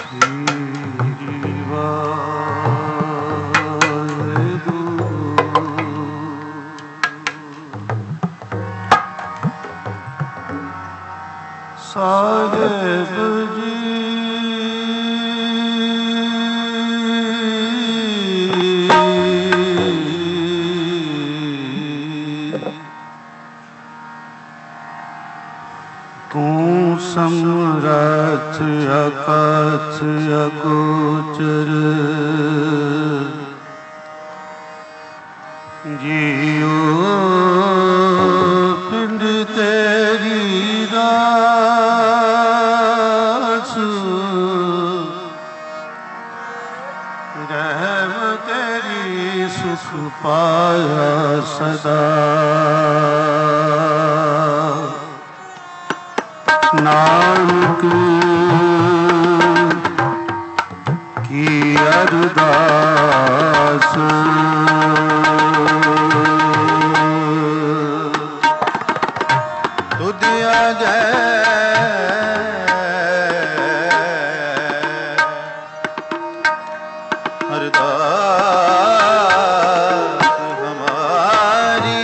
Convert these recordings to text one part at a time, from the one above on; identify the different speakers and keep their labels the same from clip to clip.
Speaker 1: साहेब जी तू समरथ अकथ अगोचर जियो पिंड तेरी दास रहम तेरी सुख पाया सदा नानक की अरदास तुदिया जय अरदास हमारी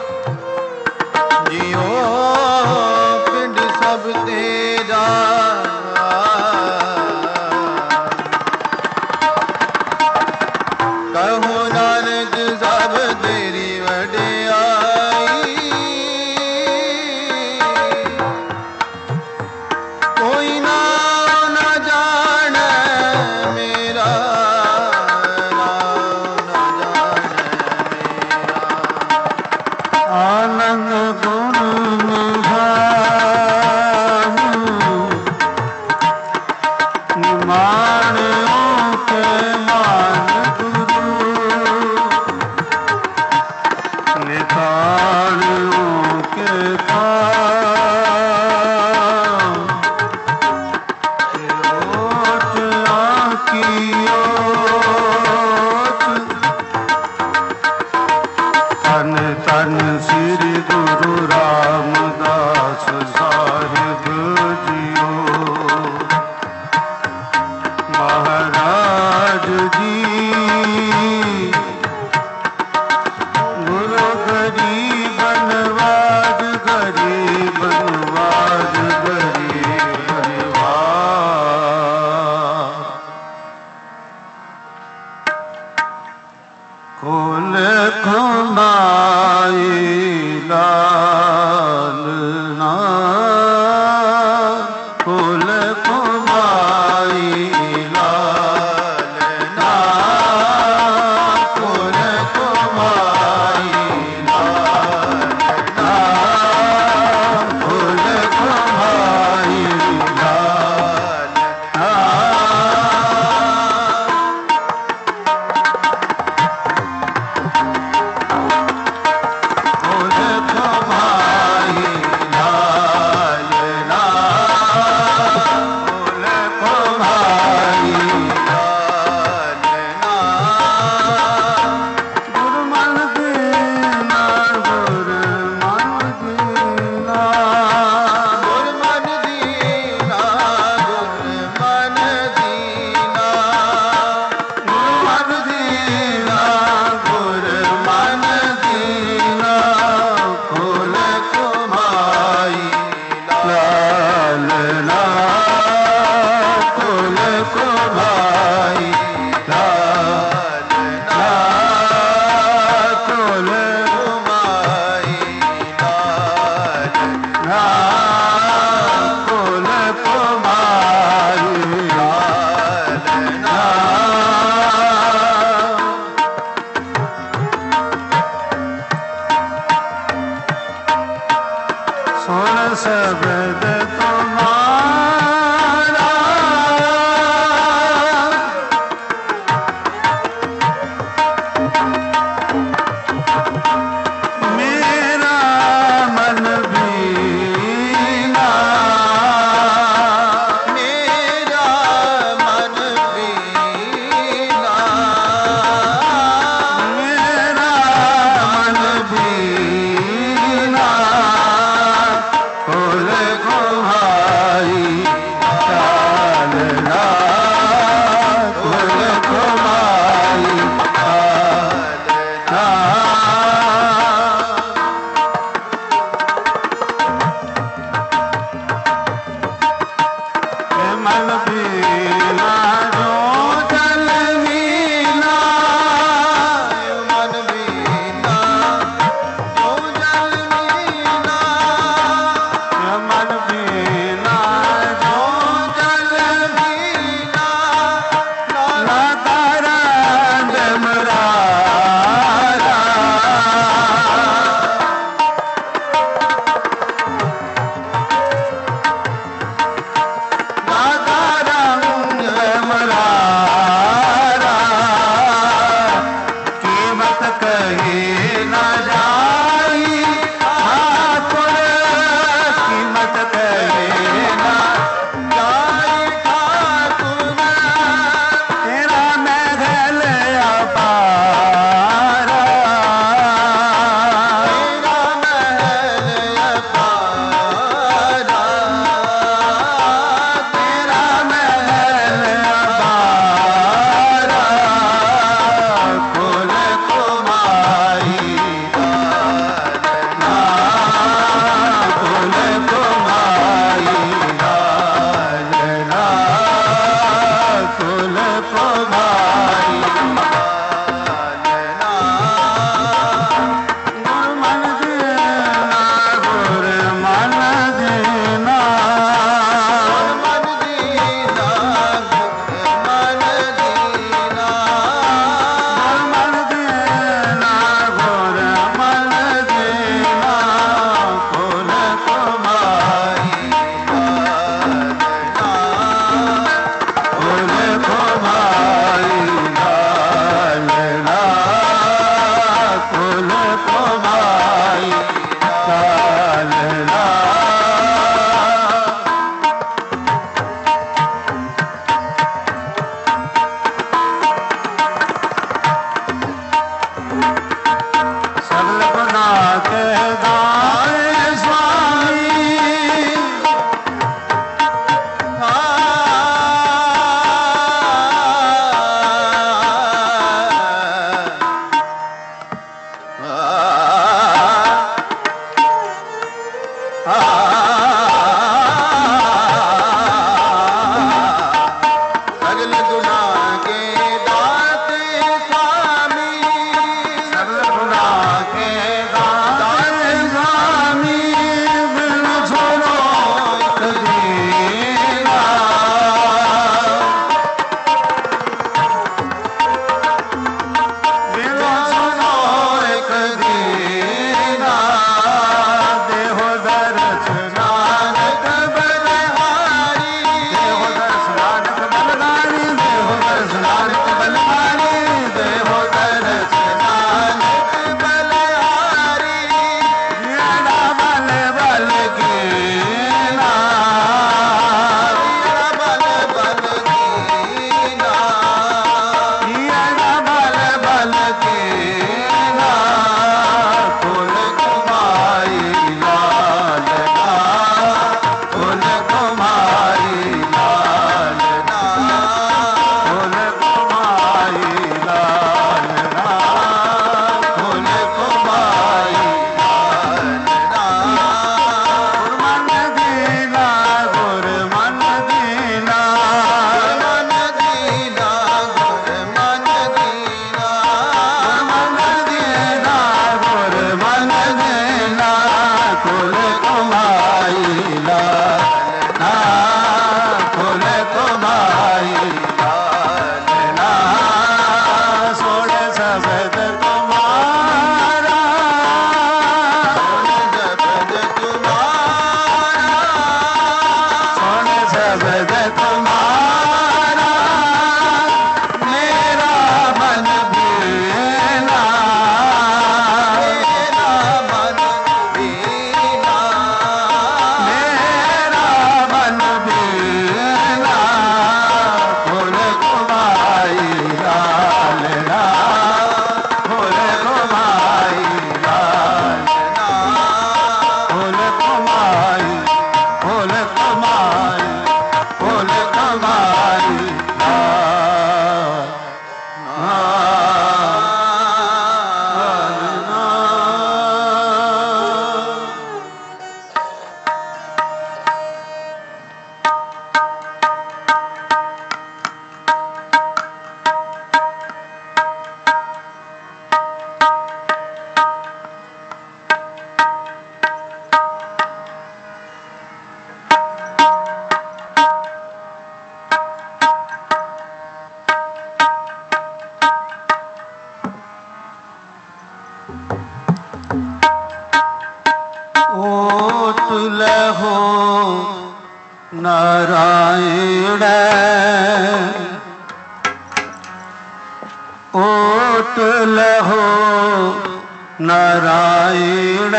Speaker 1: जियो पिंड सब तेरा कहो नानक सब तेरी वडियाई कोई ना जाने मेरा आनंद गुण निमाणों के मान गुरु निताणों के पाम ओट आँखी ओट तन तन श्री गुरु रामदास साहिब जियो महाराज जी गुरु गरीबनवाज गरीबनवाज गरीबनवाज खोल खुमाई लालना खोल खुमाई लालना खोल खुमाई लालना खोल खुमाई लालना खोल खुमाई लालना खोल खुमाई लालना गुरमन दीना गुरमन दीना गुरमन दीना गुरमन दीना गुरमन दीना गुरमन दीना खोल खुमाई लालना खोल खुमाई लालना खोल खुमाई लालना खोल खुमाई लालना सुन शब्द तुम्हारा नारायण ओट लहो नारायण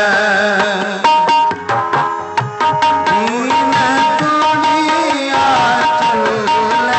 Speaker 1: दीन दुनिया चले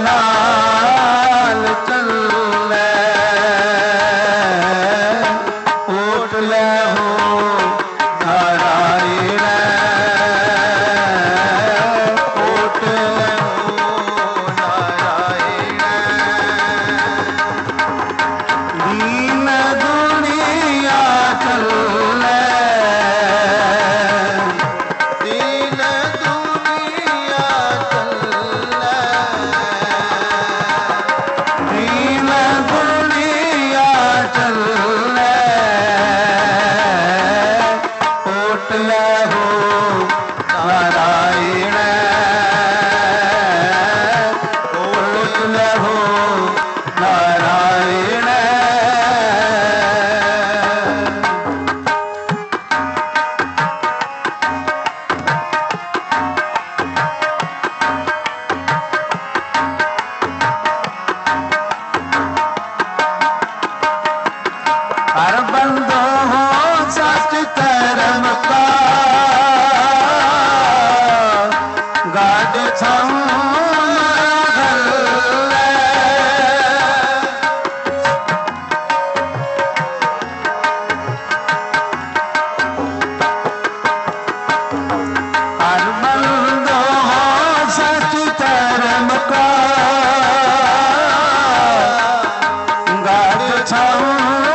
Speaker 1: नाल चले ओट ले हो नारायण ओट ले हो नारायण दीन दुनिया चले दीन दुनिया चले दीन दुनिया चले ओट ले हो नारायण ओट ले हो नारायण हर बंदो हो सच धर्म का गाड छम हर बंदो हो सच धर्म का गाड छम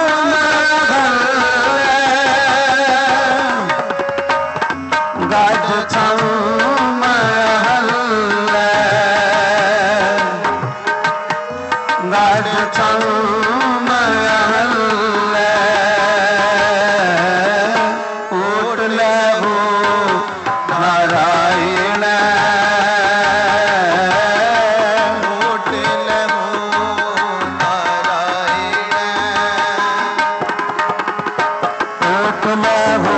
Speaker 1: गाड छम महल गाड छम महल ओट ले हो नारायण ओट ले हो नारायण ओट ले हो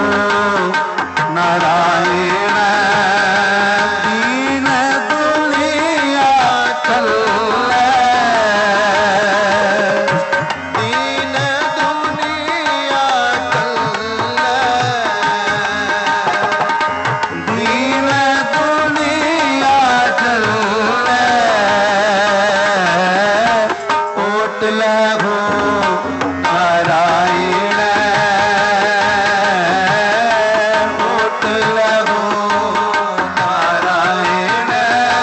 Speaker 1: नारायण दीन दुनिया चले दीन दुनिया चले दीन दुनिया चले ओट ले हो नारायण ओट ले हो नारायण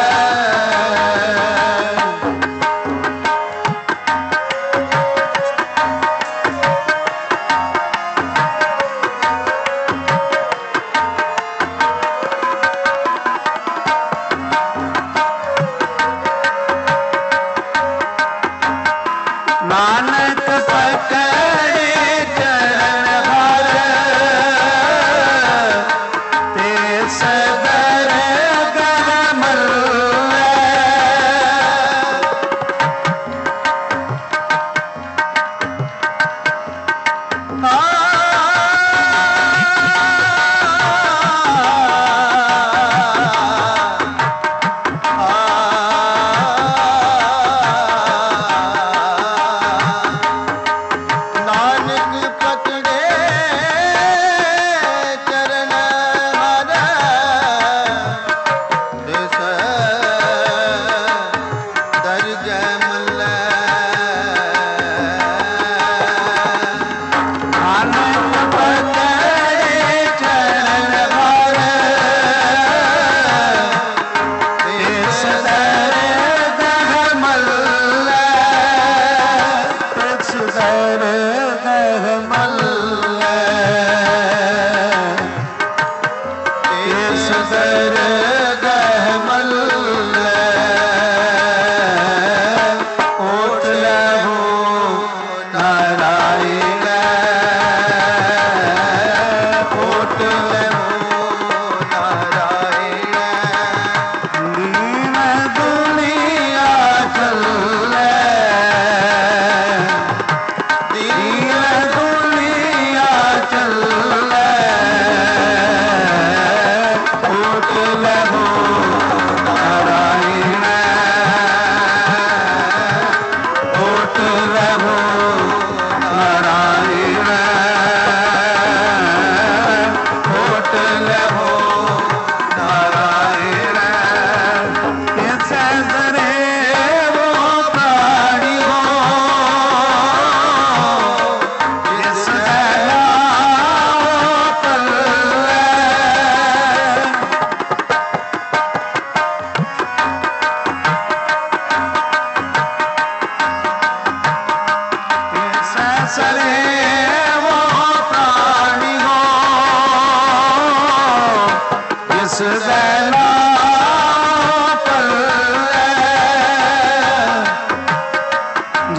Speaker 1: नानक पकड़े चरण हर ते सदर गरमल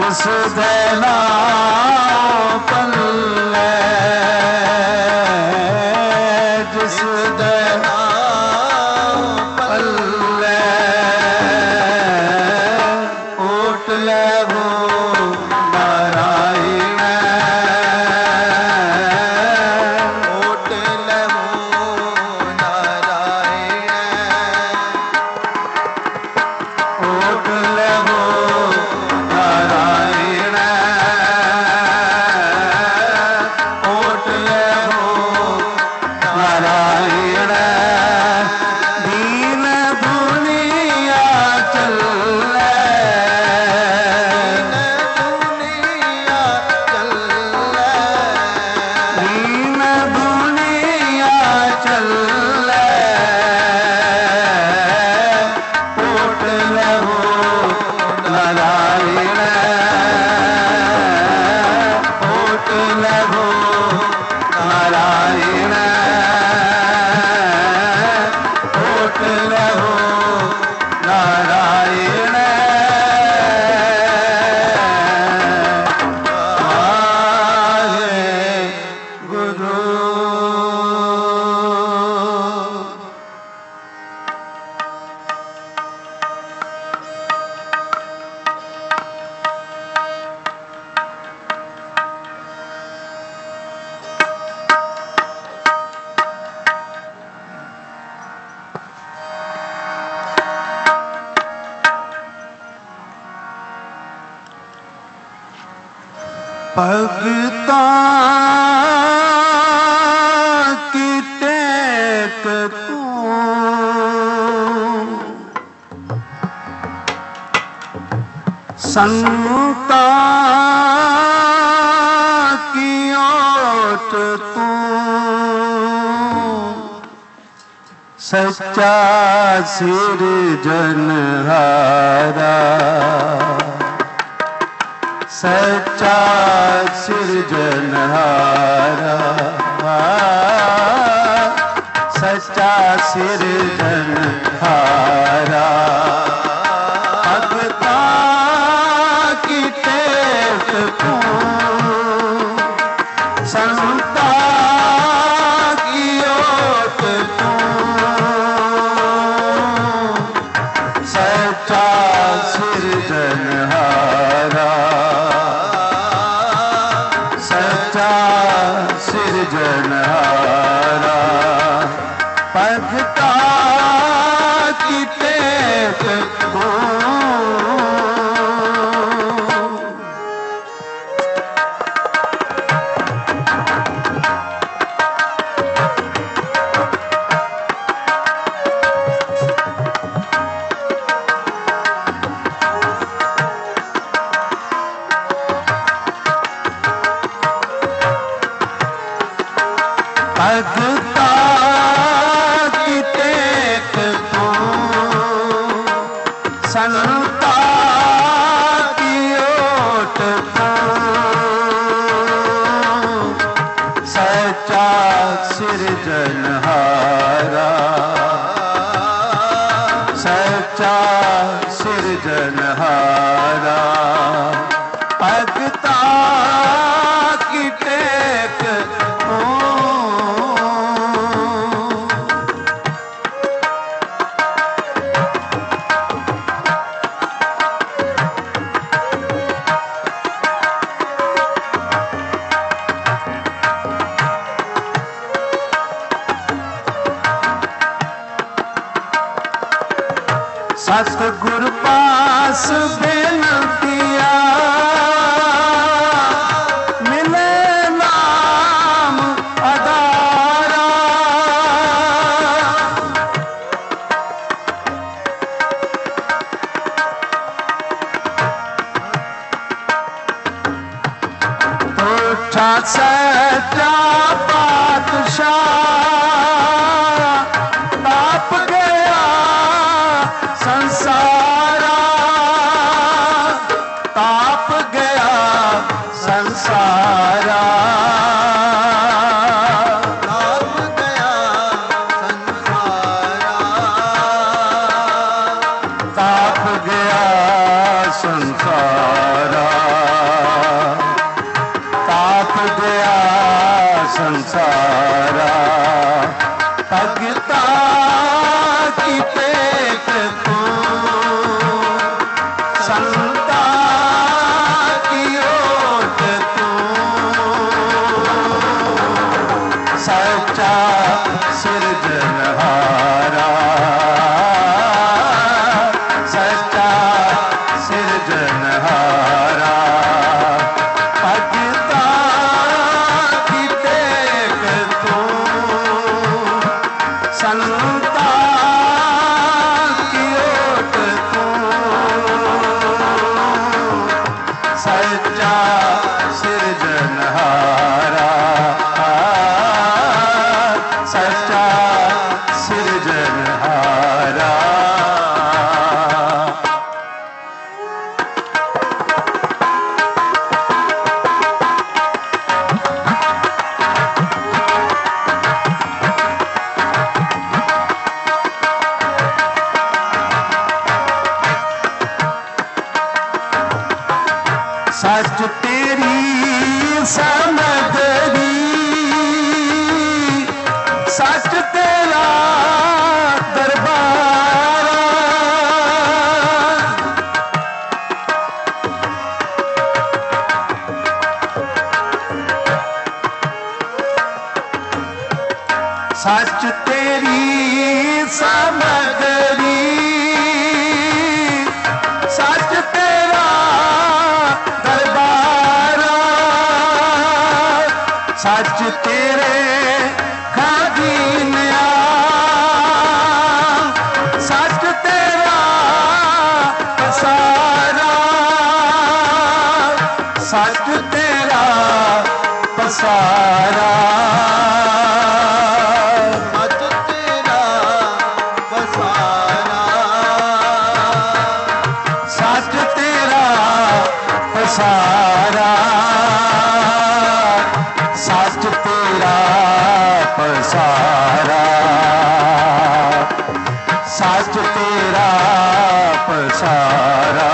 Speaker 1: जिस देना पल्ले जिस देना पल्ले ओट ले वो नारायण ओट ले वो नारायण ओट ले वो नारायण ओट ले वो नारायण दीन दुनिया चले दुनिया चले दीन दुनिया चले ओट ले वो नारायण ओट ले वो नारायण ओट ले वो नारायण वाहे गुरु भगता की टेक तू संता की ओट तू सच्चा सिरजनहारा सच्चा सिरजनहारा सच्चा सिरजनहारा भगता की टेक तू संता की ओट तू सच्चा सिरजनहारा सच्चा सिरजनहारा भगता की टेक तू भगता की टेक तू संता की ओट तू सच्चा सिरजनहारा सच्चा सिरजनहारा भगता की टेक तू सतगुरु पास बेनतिया मिले नाम अदारा उठा सच्चा पातशाह ताप गया संसारा ताप गया संसारा ताप गया संसारा ताप गया संसारा संता की ओट तू सच्चा सिरजनहारा, सच्चा सिरजनहारा। भगता की टेक तू संता की ओट तू सच्चा सिरजनहारा, सच्चा सिरजनहारा। सच तेरी समगरी, सच तेरा दरबार। सच तेरी समगरी, सच तेरा सच तेरे खादीनिया, सच तेरा पसारा, सच तेरा पसारा, सच तेरा पसारा, सच तेरा पसारा, सच तेरा पसारा, सच तेरा पसारा।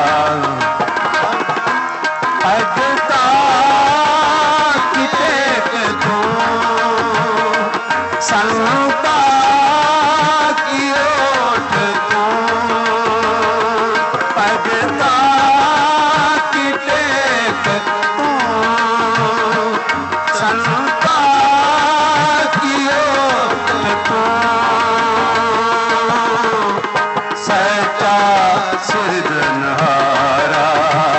Speaker 1: भगता की टेक तू संता की ओट तू भगता की टेक तू संता की ओट तू सच्चा सिरजनहारा,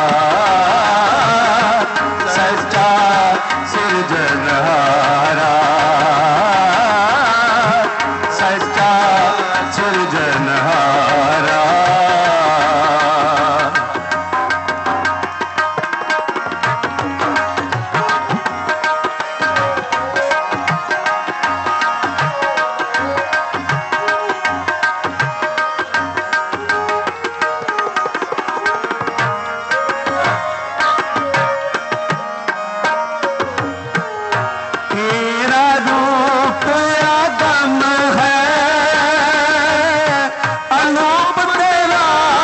Speaker 1: सच्चा सिरजनहारा, सच्चा सिरजनहारा। तेरा रूप अगम है, अनूप तेरा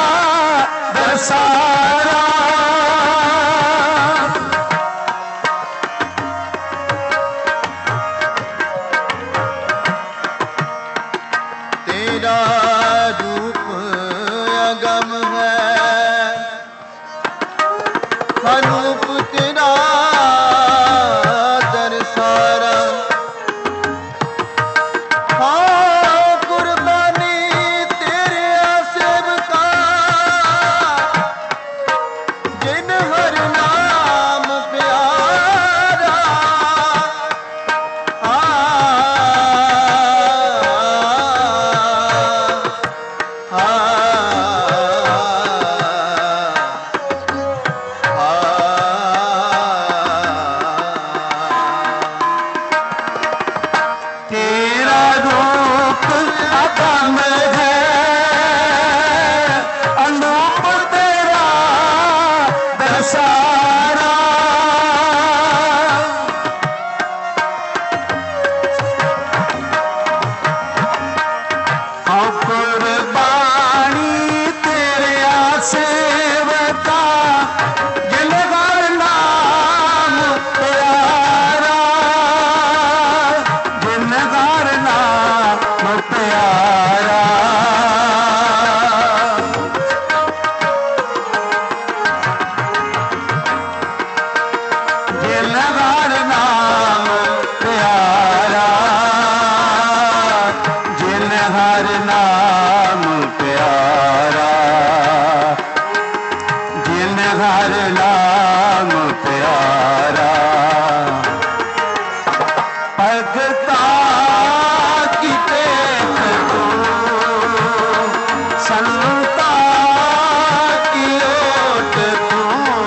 Speaker 1: दरसारा। तेरा रूप अगम है, अनूप तेरा दरसारा। हाँ कुर्बानी तेरे सेवका,
Speaker 2: हर नाम प्यारा भगता की टेक तू संता की ओट तू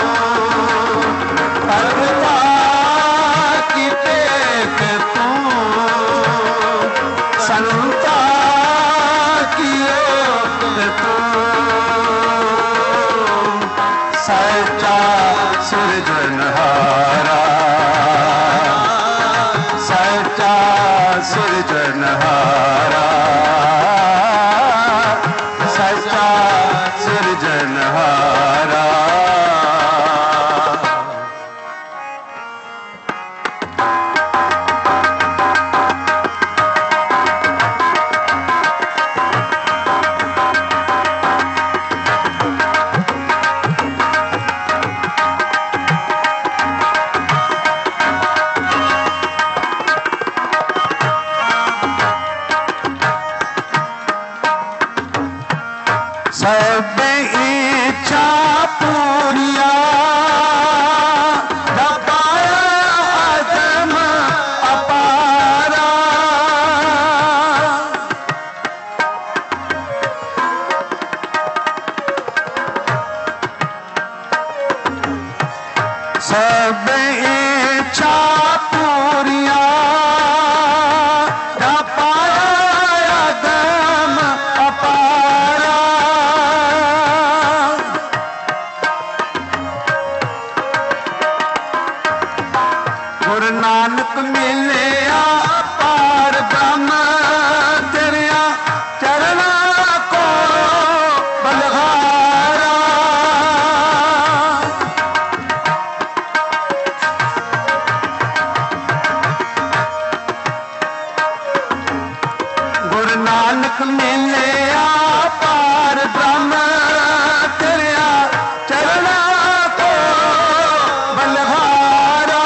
Speaker 2: भगता की टेक तू संता की ओट तू सच्चा सृजनहारा सच्चा सृजनहारा सच्चा सृजनहारा सब इच्छा पूरिया दबाया अदम अपारा सब इच्छा पूरिया दबाया अदम अपारा गुरु नानक मिलिया पार ब्रह्म तेरिया चरणा को बलहारा गुरु नानक मिलिया पार ब्रह्म तेरिया चरणा को बलहारा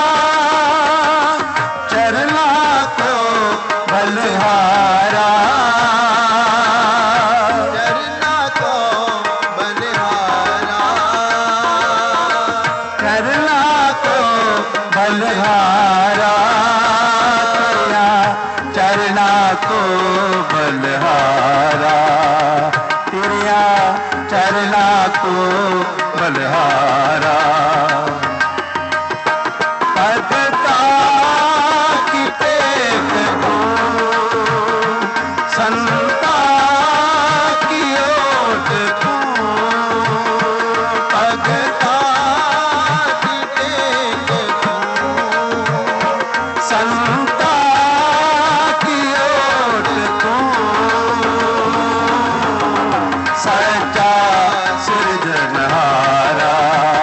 Speaker 2: चरना को बलहारा
Speaker 1: चरना को बलिहारा
Speaker 2: चरना को बलहारा चरना को बलहारा तेरिया चरना को बलहारा भगता की टेक तू संता की ओट तू
Speaker 1: भगता की टेक तू
Speaker 2: संता की ओट तू सच्चा सृजनहारा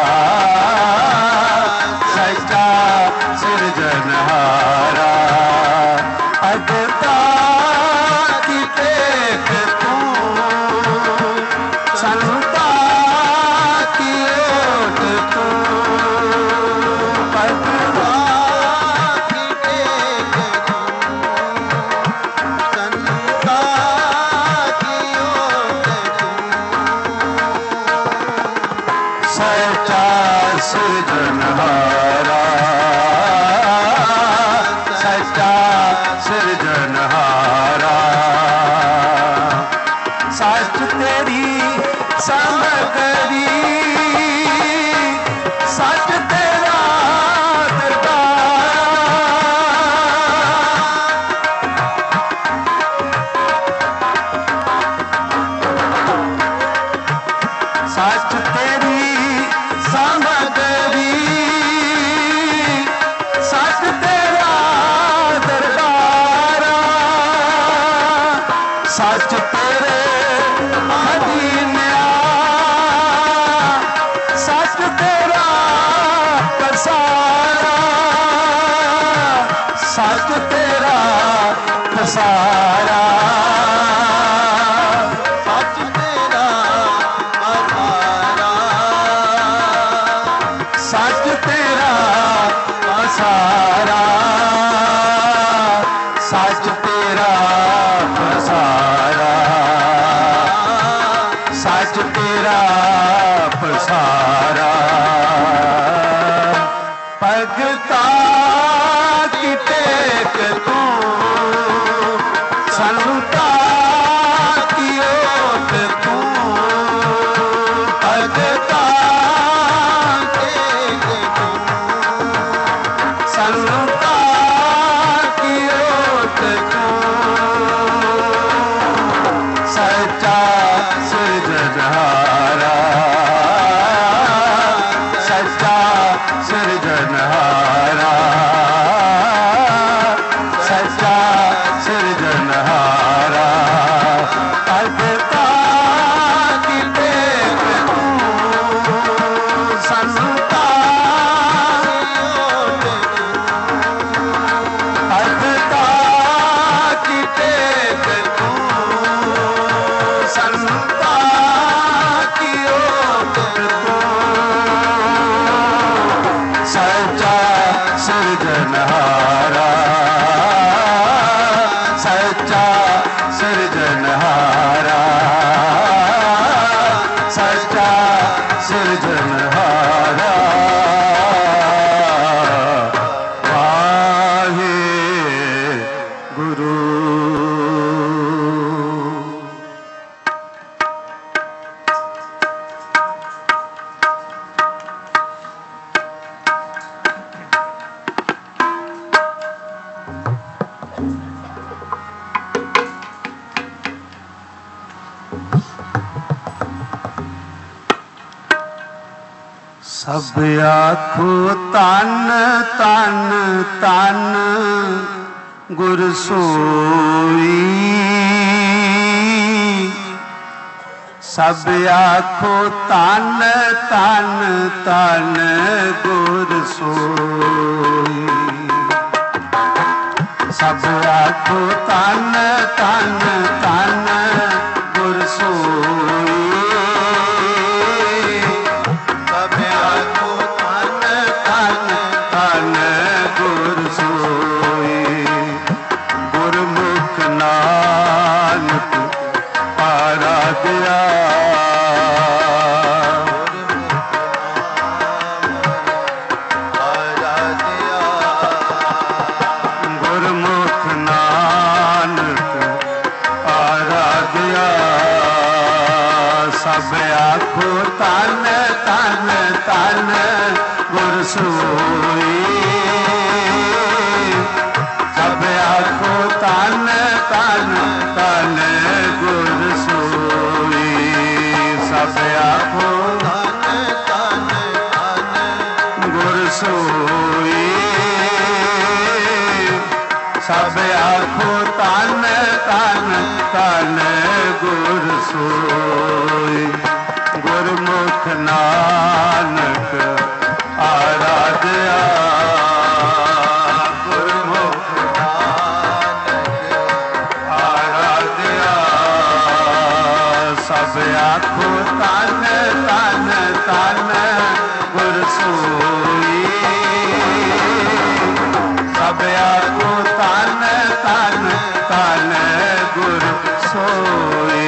Speaker 2: सच्चा सृजनहारा भगता की टेक तू संता की ओट तू भगता
Speaker 1: की टेक तू संता की ओट तू
Speaker 2: सच्चा सृजनहारा सच्चा सृजनहारा साच तेरी समगरी सच तेरा दरबार सच तेरी समगरी सच तेरा दरबारा सच तेरे मदीना सच तेरा पसारा सच तेरा पसारा
Speaker 1: सच तेरा पसारा
Speaker 2: सच तेरा पसारा सच तेरा पसारा सच तेरा पसारा भगता संता की ओट को सच्चा सृजनहारा सच्चा सृजनहारा सच्चा सृजनहारा भगता की टेक तू संता भगता की टेक तू संता की ओट तू सच्चा सृजनहारा सच्चा सृजनहारा सच्चा सृजनहारा वाहे गुरु सब आखो तन तन तन गुर सोई सब आखो तन तन तन गुर सोई सब आखो तन तन तन गुर सोई गुरमुख नानक आराध्या गुरमुख नानक आराध्या सब आखो तन तन तन गुर सोई सब आखो तन तन तन गुर सोई सब आखो
Speaker 1: तन
Speaker 2: गुर सोई सब आखो तन तन तन गुर सोई गुरमुख नानक आराध्या गुरमुख आराध्या सब आखो तन तन तन गुर सोई सब आखो तन तन तन गुर सोई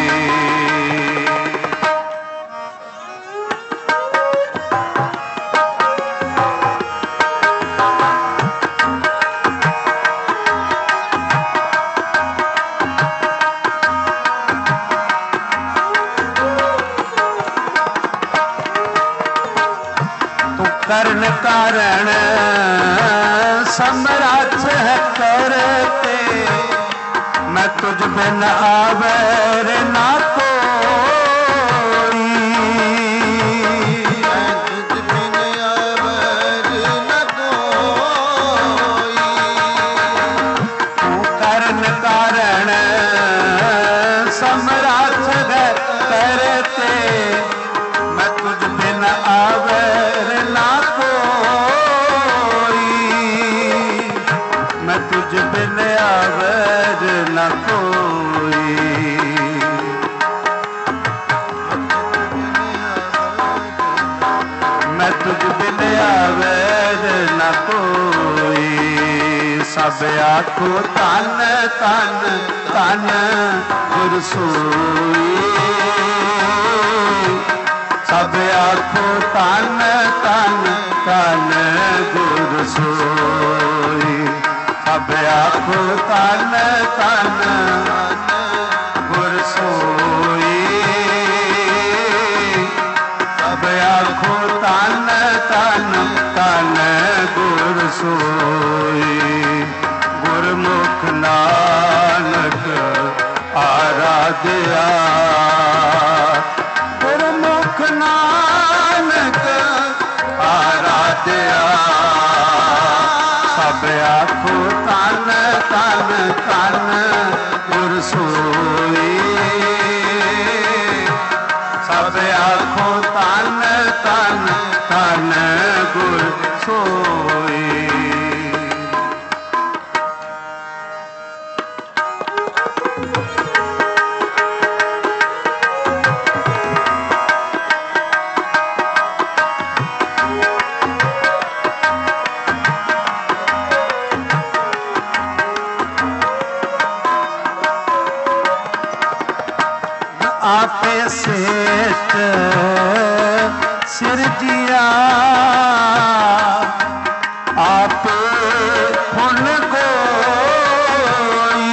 Speaker 2: करण कारण समरथ है करते मैं तुझ बिन आवर ना कोई
Speaker 1: तुझ बिन अवर न कोई
Speaker 2: तू करण कारण समरथ है करते मैं तुझ बिन आवर ना कोई मैं तुझ बिन आवर न कोई मैं तुझ बिन आवर न कोई सब आखो तन तन तन गुर सोई सब आखो तन तन तन गुर सोई सब आखो तन तन गुर सोई आखो तन तन तन गुर सोई गुरमुख नानक आराध्या गुरमुख नानक आराध्या सब आखो तन तन तन गुर सोई सब आखो तन तन तन गुर सोई आपे सेठ सिरजिया आपे फुल गोई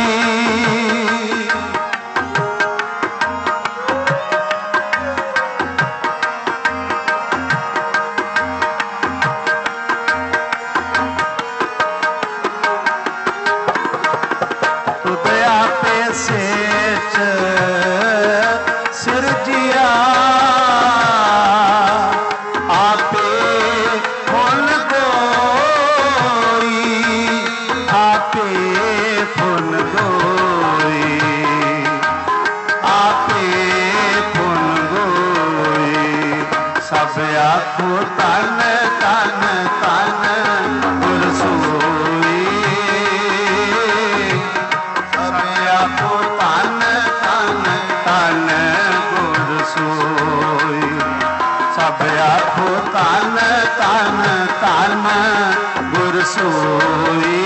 Speaker 2: तुद आपे सेठ सिरजिया आपे फुल गोई आपे फुल गोई आपे फुल गोई सब आखो तन तन तन गुर सोई सब आखो तन तन तन गुर सोई सब आखो तन तन तन गुर सोई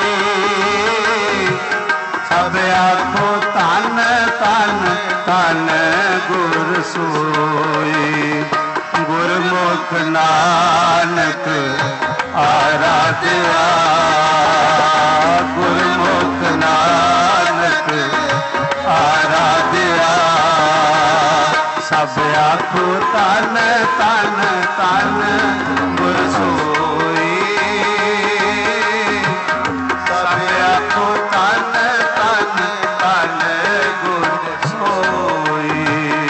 Speaker 2: सब आखो तन तन तन गुर सोई गुरमुख नानक आराध्या गुरमुख नानक आराध्या सब आखो तन तन तन गुर सोई सब आखो तन तन तन गुर सोई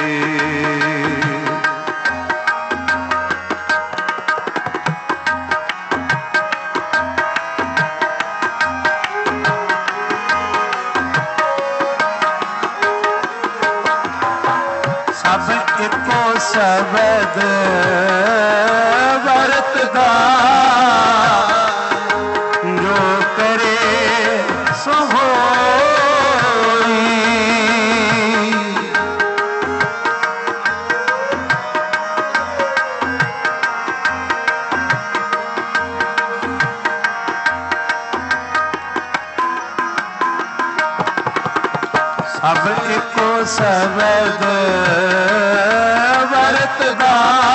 Speaker 2: सब एको शब्द वरतदा जो करे सो होई सब एको शब्द वरतदा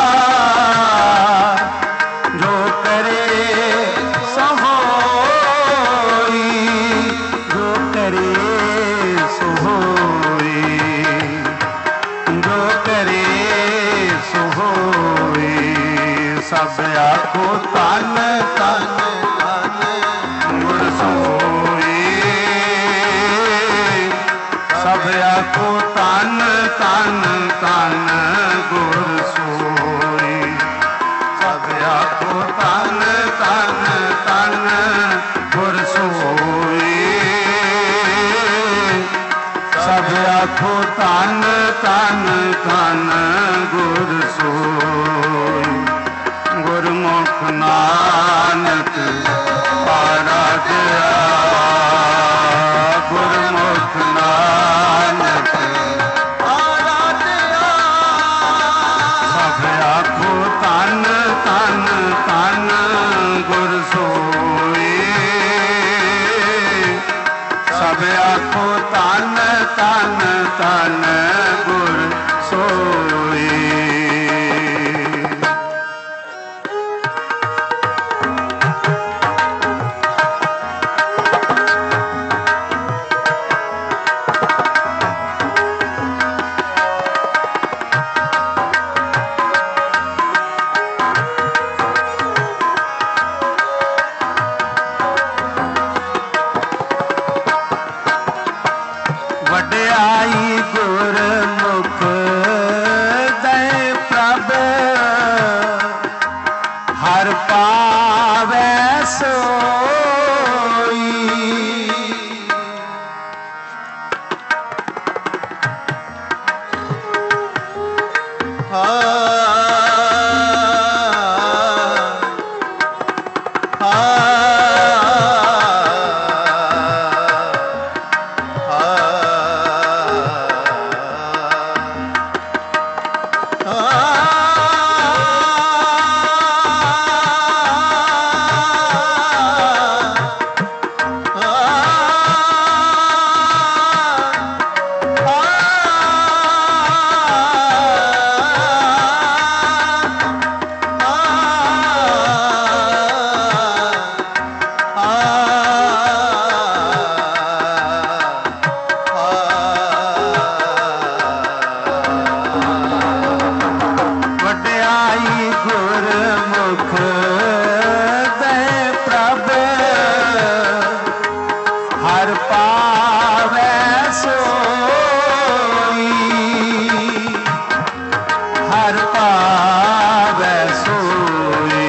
Speaker 2: जो करे सो होई जो करे सो होई जो करे सो होई सब आखो तन तन तन गुर सोई सब आखो तन तन तन गुर सोई सब आखो तन तन तन गुर सोई सब आखो तन तन तन गुर सोई गुरमुख नानक आराध्या गुरमुख नानक आराध्या सब आखो तन तन तन गुर सोई सब आखो तन तन तन गुर सोई ਦੇ ਪ੍ਰਭ ਹਰ ਪਾਵੈ ਸੋਈ, ਹਰ ਪਾਵੈ ਸੋਈ,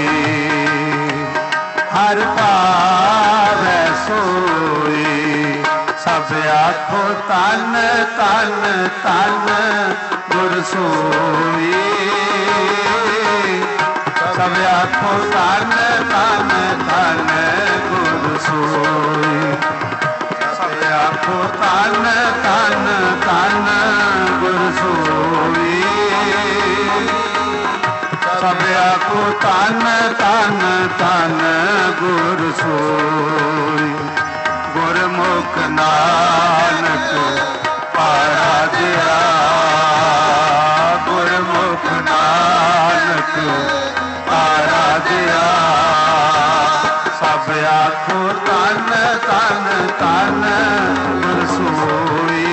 Speaker 2: ਹਰ ਪਾਵੈ ਸੋਈ। ਸਭ ਆਖੋ ਤਨ ਤਨ ਤਨ ਗੁਰ ਸੋਈ, ਸਭ ਆਖੋ ਤਨ ਤਨ ਤਨ ਗੁਰ ਸੋਈ, ਸਭ ਆਖੋ ਤਨ ਤਨ ਤਨ ਗੁਰ ਸੋਈ, ਸਭ ਆਖੋ ਤਨ ਤਨ ਤਨ ਗੁਰ ਸੋਈ। ਗੁਰਮੁਖ ਨਾਨਕ ਆਰਾਧਿਆ, ਗੁਰਮੁਖ ਨਾਨਕ ਆਰਾਧਿਆ। ਸਭ ਆਖੋ ਤਨ ਤਨ ਤਨ ਗੁਰ ਸੋਈ,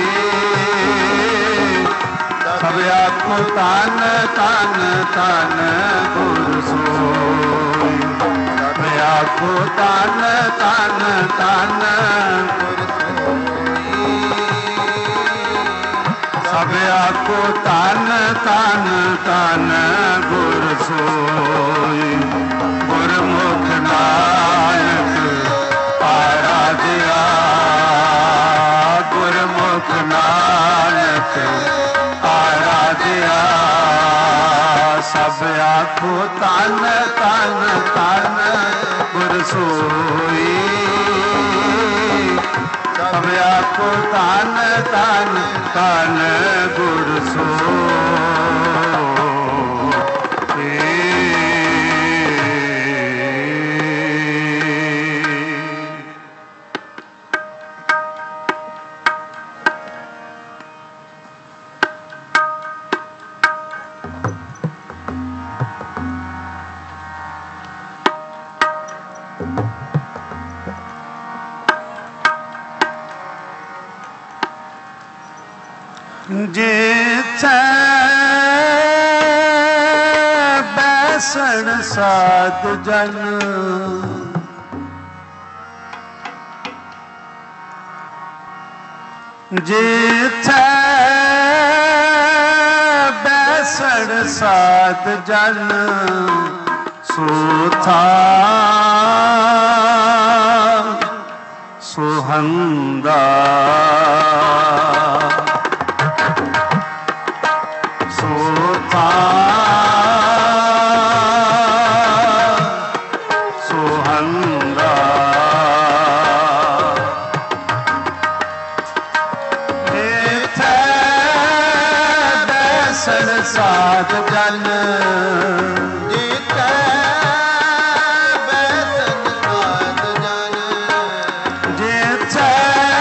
Speaker 2: ਸਭ ਆਖੋ ਤਨ ਤਨ ਤਨ ਗੁਰ ਸੋਈ, ਸਭ ਆਖੋ ਤਨ ਤਨ ਤਨ ਗੁਰ ਸੋਈ, ਸਭ ਆਖੋ ਤਨ ਤਨ ਤਨ ਗੁਰ ਸੋਈ। ਗੁਰਮੁਖ ਨਾਨਕ ਆਰਾਧਿਆ, ਗੁਰਮੁਖ ਨਾਨਕ ਆਰਾਧਿਆ। ਸਭ ਆਖੋ ਤਨ ਤਨ ਤਨ ਗੁਰ ਸੋਈ, ਸਭ ਆਖੋ ਤਨ ਤਨ ਤਨ ਗੁਰ ਸੋਈ। ਜਿਥੈ ਬੈਸਣ ਸਾਧ ਜਨ, ਜਿਥੈ ਬੈਸਣ ਸਾਧ ਜਨ, ਸੋਥਾ ਸੁਹੰਦਾ, ਸੋਥਾ ਸੁਹੰਦਾ। ਜਿਥੈ ਬੈਸਣ ਸਾਧ ਜਨ,
Speaker 1: ਜਿਥੈ ਬੈਸਣ ਸਾਧ ਜਨ,
Speaker 2: ਜਿਥੈ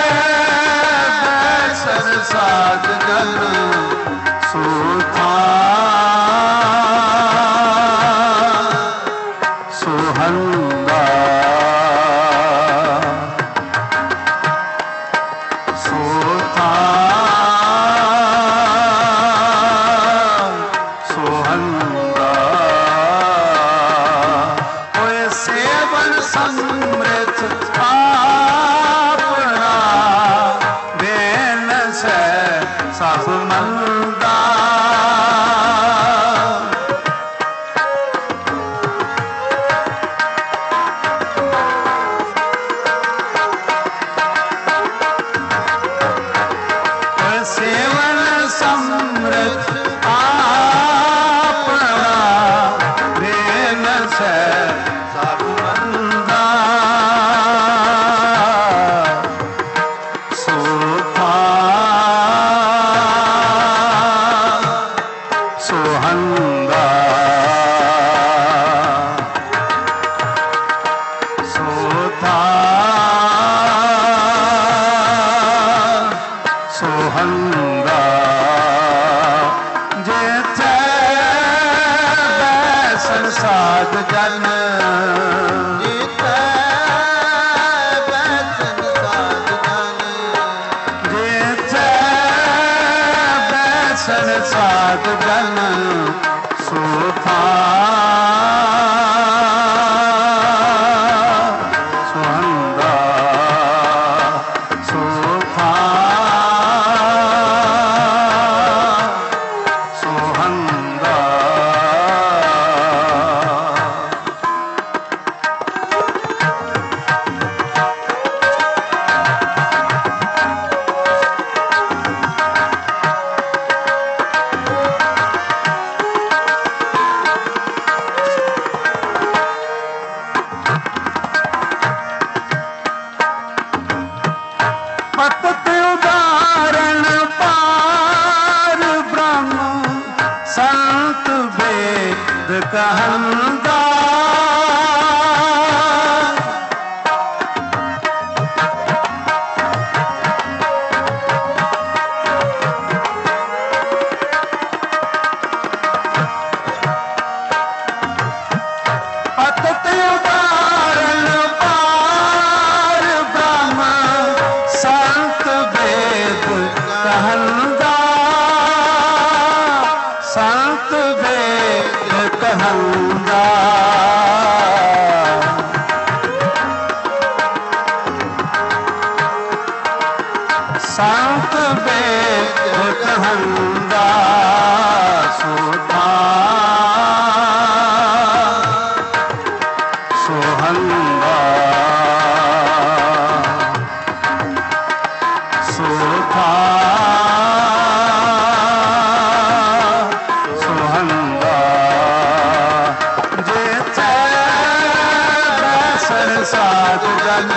Speaker 2: ਬੈਸਣ ਸਾਧ ਜਨ, ਸੋਥਾ ਸੁਹੰਦਾ, ਸੋਥਾ ਸੁਹੰਦਾ। ਹੋਏ ਸੇਵਨ ਸਮ੍ਰਿਤ ਆਪਣਾ, ਦੇਨ ਸੈ ਸਭ ਮੰਦਾ। ਸੇਵਨ ਸਮ੍ਰਿਤ ਆਪਣਾ, ਦੇਨ ਸੈ ਸਭ ਮੰਦਾ। ਸੋਥਾ ਸੁਹੰਦਾ, ਸੋਥਾ ਸੁਹੰਦਾ। ਜਿਥੈ ਬੈਸਣ ਸਾਧ ਜਨ,
Speaker 1: ਜਿਥੈ ਬੈਸਣ ਸਾਧ ਜਨ,
Speaker 2: ਜਿਥੈ ਬੈਸਣ ਸਾਧ ਜਨ, ਸੋਥਾ कहंदा संत वेद कहंदा सुधा सुहंदा सुधा सुहंदा जे साध जन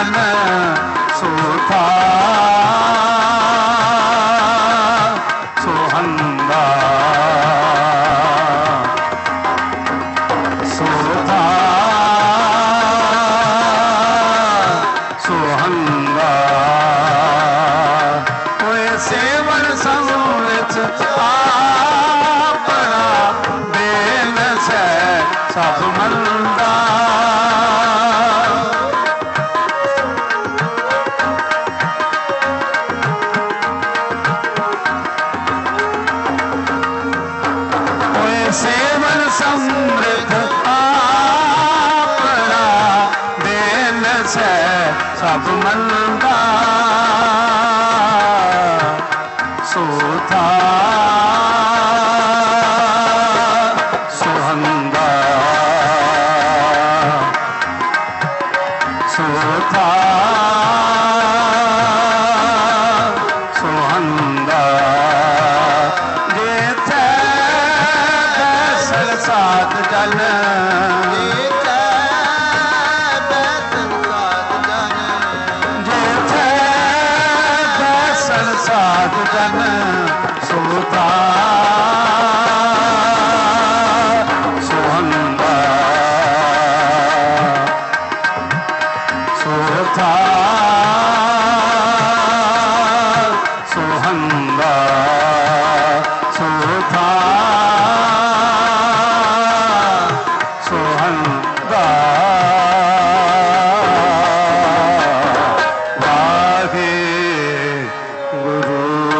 Speaker 2: ਜਨ ਸੋਥਾ ਸੋਹੰਦਾ ਸੋਥਾ ਸੋਹੰਦਾ ਹੋਏ ਸੇਵਨ ਸੰਵਿਤ ਆਪਣਾ ਬੇਨ ਸੈ ਸਭ ਮੰਦਾ ਸੇਵਨ ਸਮ੍ਰਿਤ ਆਪਣਾ ਦੇਨ ਸੈ ਸਭ ਮੰਦਾ ਸੋਥਾ ਸੋਹੰਦਾ ਸੋਥਾ ਸੋਹੰਦਾ ਸਾਧ ਜਨ
Speaker 1: ਜੀਤੈ ਬੈਸਨ ਸਾਧ ਜਨ
Speaker 2: ਜੀਤੈ ਬੈਸਨ ਸਾਧ ਜਨ ਸੋਥਾ ਸੋਹੰਦਾ ਸੋਥਾ ਸੋਹੰਦਾ ਸੋਥਾ ਸੋਹੰਦਾ ਵਾਹਿਗੁਰੂ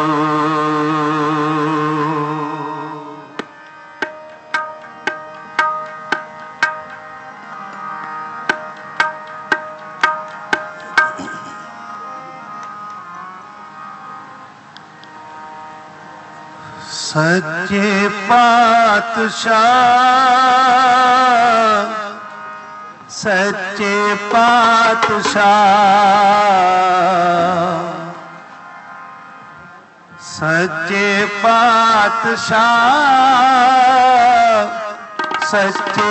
Speaker 2: ਸੱਚੇ ਪਾਤਸ਼ਾਹ ਸੱਚੇ ਪਾਤਸ਼ਾਹ ਸੱਚੇ ਪਾਤਸ਼ਾਹ ਸੱਚੇ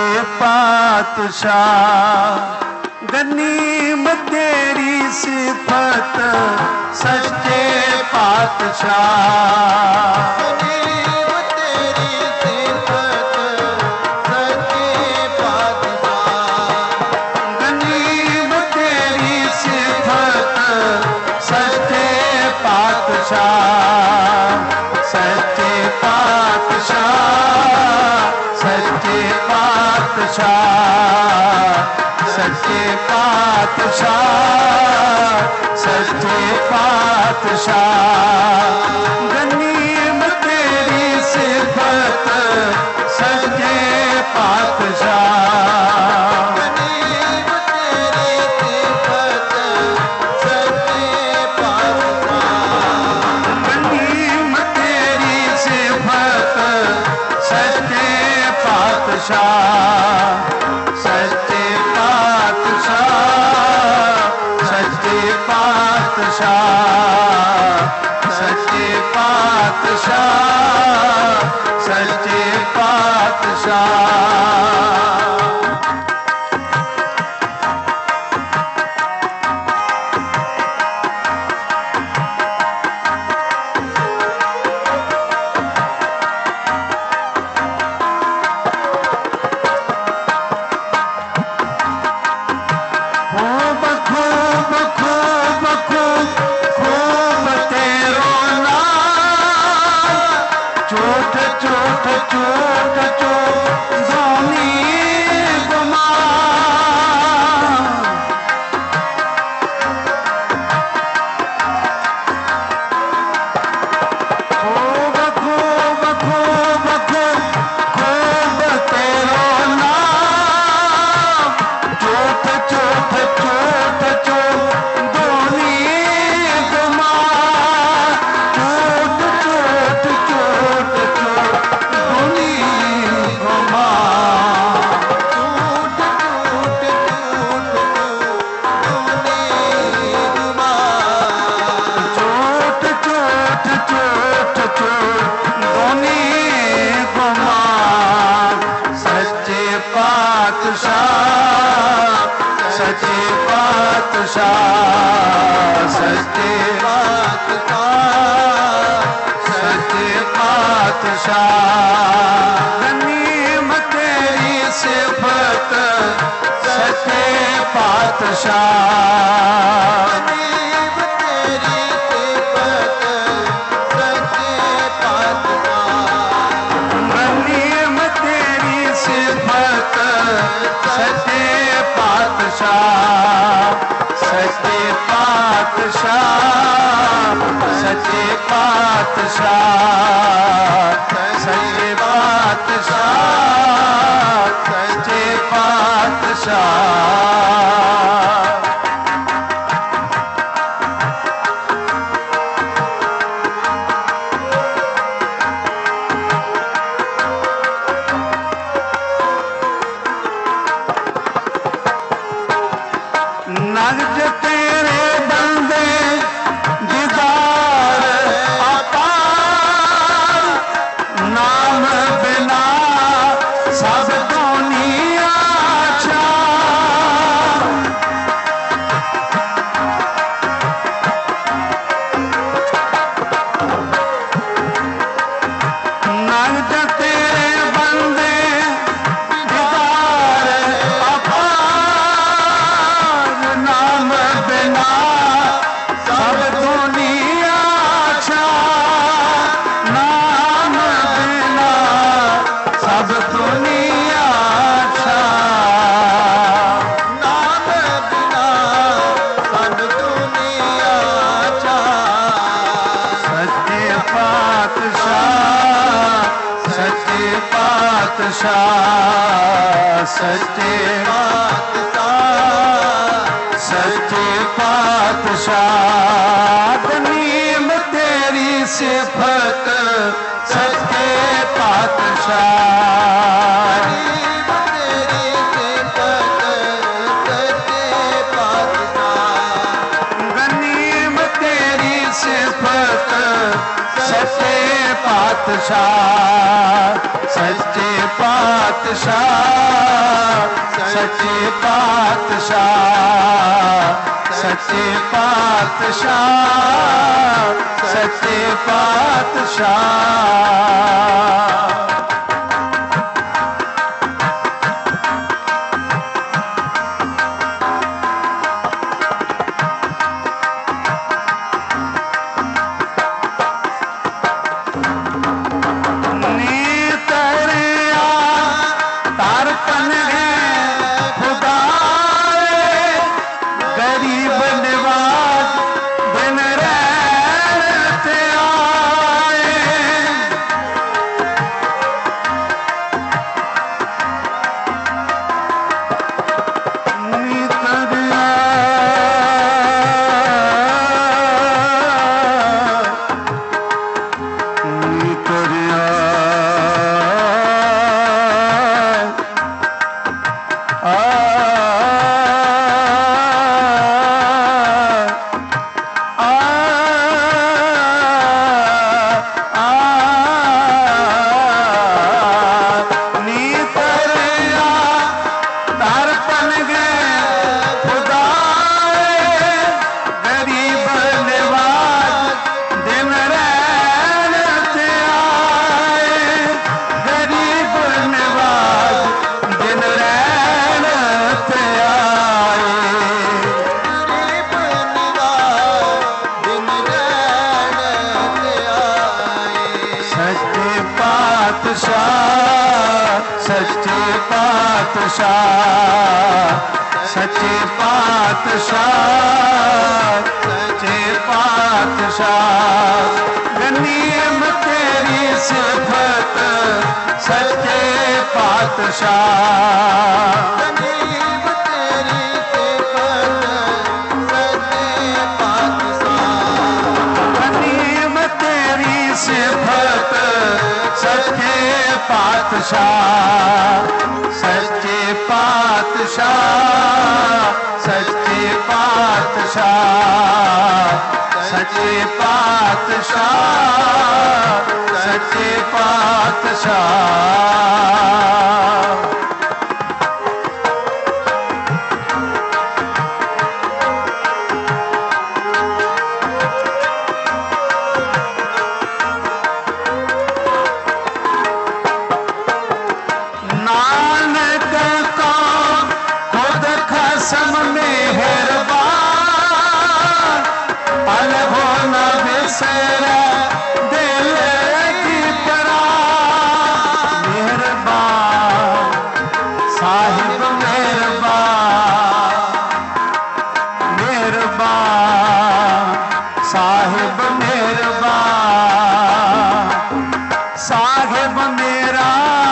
Speaker 2: ਪਾਤਸ਼ਾਹ ਗਨੀਮਤ ਤੇਰੀ ਸਿਫਤ ਸੱਚੇ ਪਾਤਸ਼ਾਹ ਸੱਚੇ ਪਾਤਸ਼ਾਹ ਸੱਚੇ ਪਾਤਸ਼ਾਹ ਸੱਚੇ ਪਾਤਸ਼ਾਹ ਸੱਚੇ ਪਾਤਸ਼ਾਹ ਗਨੀਮਤ ਤੇਰੀ ਸਿਫਤ ਸੱਚੇ ਪਾਤਸ਼ਾਹ ਸੱਚੇ ਪਾਤਸ਼ਾਹ ਸੱਚੇ ਪਾਤਸ਼ਾਹ ਸੱਚੇ ਪਾਤਸ਼ਾਹ ਸੱਚੇ ਪਾਤਸ਼ਾਹ ਖੂਬ ਪਾਤਸ਼ਾਹ ਸੱਚੇ ਪਾਤਸ਼ਾਹ ਸੱਚੇ ਪਾਤਸ਼ਾਹ ਗਨੀਮ ਤੇਰੀ ਸਿਫਤ ਸੱਚੇ ਪਾਤਸ਼ਾਹ
Speaker 1: ਗਨੀਮ ਤੇਰੀ ਸਿਫਤ ਸੱਚੇ ਪਾਤਸ਼ਾਹ
Speaker 2: ਗਨੀਮ ਤੇਰੀ ਸਿਫਤ ਸੱਚੇ ਪਾਤਸ਼ਾਹ ਸੱਚੇ ਪਾਤਸ਼ਾਹ ਸੱਚੇ ਪਾਤਸ਼ਾਹ ਸੱਚੇ ਪਾਤਸ਼ਾਹ ਸੱਚੇ ਪਾਤਸ਼ਾਹ ਨਗਜ ਤੇਰੇ ਬੰਦੇ ਦੀਦਾਰ ਅਪਾਰ ਨਾਮ ਬਿਨਾ ਸਭ ਦੁਨੀਆ ਛਾਰ ਨਗਜ ਤੇਰੇ ਬੰਦੇ ਦੀਦਾਰ ਅਪਾਰ ਨਾਮ ਬਿਨਾ ਸਭ ਦੁਨੀਆ ਛਾਰ ਨਾਮ ਬਿਨਾ ਸਭ ਦੁਨੀਆ ਛਾਰ
Speaker 1: ਨਾਮ ਬਿਨਾ ਸਭ ਦੁਨੀਆ ਛਾਰ
Speaker 2: ਸੱਚੇ ਪਾਤਸ਼ਾਹ ਸੱਚੇ ਪਾਤਸ਼ਾਹ ਸੱਚੇ
Speaker 1: ਪਾਤਸ਼ਾਹ
Speaker 2: ਸੱਚੇ ਪਾਤਸ਼ਾਹ ਗਨੀਮ ਤੇਰੀ ਸਿਫਤ ਸੱਚੇ ਪਾਤਸ਼ਾਹ
Speaker 1: ਗਰੀਬ ਤੇਰੀ ਸਿਫਤ ਸੱਚੇ ਪਾਤਸ਼ਾਹ
Speaker 2: ਗਨੀਮ ਤੇਰੀ ਸਿਫਤ ਸੱਚੇ ਪਾਤਸ਼ਾਹ ਸੱਚੇ ਪਾਤਸ਼ਾਹ ਸੱਚੇ ਪਾਤਸ਼ਾਹ ਸੱਚੇ ਪਾਤਸ਼ਾਹ ਸੱਚੇ ਪਾਤਸ਼ਾਹ ਨੀ ਤਰਿਆ ਤਰਪਨ ਹੈ ਖੁਦਾਏ ਗਰੀਬ ਨਿਵਾਜ ਦਿਨ ਰਹਿਣ ਤੇ ਆਏ ਨੀ ਤਰਿਆ ਨੀ ਤਰਿਆ ਆ ਨੀ ਤਰਿਆ ਤਰਪਨ ਗਏ ਖੁਦਾਏ ਗਰੀਬ ਨਿਵਾਜ ਦਿਨ ਰਹਿਣ ਤੇ ਆਏ ਗਰੀਬ ਨਿਵਾਜ ਦਿਨ ਰਹਿਣ ਤੇ ਆਏ
Speaker 1: ਗਰੀਬ ਨਿਵਾਜ ਦਿਨ ਰਹਿਣ ਤੇ ਆਏ
Speaker 2: ਸੱਚੇ ਪਾਤਸ਼ਾਹ ਸੱਚੇ ਪਾਤਸ਼ਾਹ ਸੱਚੇ ਪਾਤਸ਼ਾਹ ਸੱਚੇ ਪਾਤਸ਼ਾਹ ਗਨੀਮ ਤੇਰੀ ਸਿਫਤ ਸੱਚੇ ਪਾਤਸ਼ਾਹ
Speaker 1: ਗਰੀਬ ਤੇਰੀ ਸਿਫਤ ਸੱਚੇ ਪਾਤਸ਼ਾਹ
Speaker 2: ਗਨੀਮ ਤੇਰੀ ਸਿਫਤ ਸੱਚੇ ਪਾਤਸ਼ਾਹ ਸੱਚੇ ਪਾਤਸ਼ਾਹ ਸੱਚੇ ਪਾਤਸ਼ਾਹ ਸੱਚੇ ਪਾਤਸ਼ਾਹ ਸੱਚੇ ਪਾਤਸ਼ਾਹ मेहरबान साहिब मेहरबान साहिब मेरा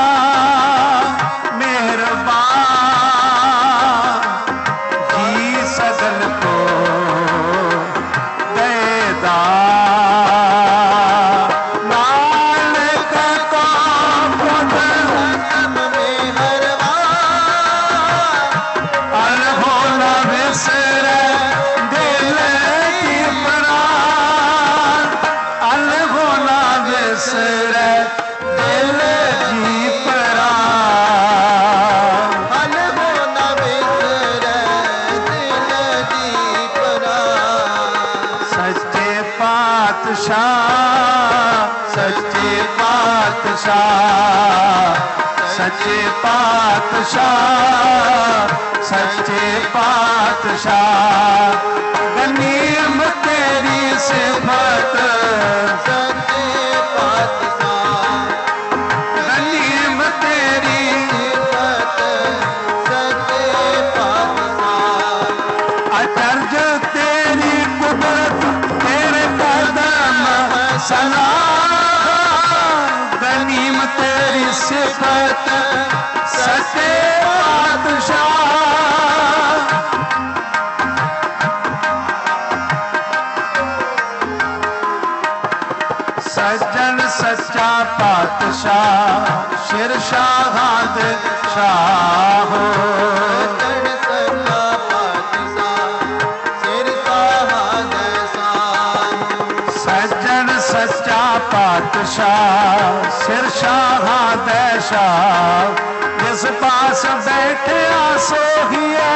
Speaker 2: मेहरबान जी सगल को देदार नानक का पुत अलहो न बिसरे दिल की प्राण अलहो न बिसरे दिल की प्राण
Speaker 1: अलहो न बिसरे दिल दी प्राण
Speaker 2: सच्चे पातशाह सच्चे पातशाह सच्चे पातशाह सच्चे पातशाह गनीम तेरी सिफत
Speaker 1: सच्चे पातशाह
Speaker 2: गनीम तेरी
Speaker 1: सिफत सच्चे पातशाह
Speaker 2: अचरज तेरी कुदरत तेरे कदम सलाम गनीम तेरी सिफत सच्चे पातशाह सज्जन सच्चा पातशाह शेर शाह शाह
Speaker 1: सज्जन सच्चा पातशाह सिर साहद साह
Speaker 2: सज्जन सच्चा पातशाह सिर शाह शाह जिस पास बैठे सोहिए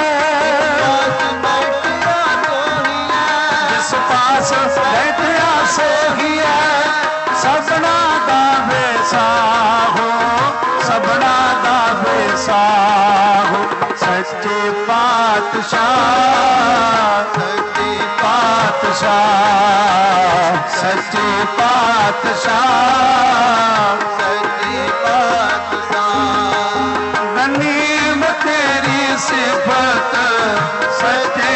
Speaker 2: जिस पास बैठे सोहिए सबना दा बेसाहो सबना दा बेसाहो सच्चे पातशाह
Speaker 1: सच्चे
Speaker 2: पातशाह सच्चे पातशाह
Speaker 1: सच्चे पातशाह
Speaker 2: गनीम तेरी सिफत सच्चे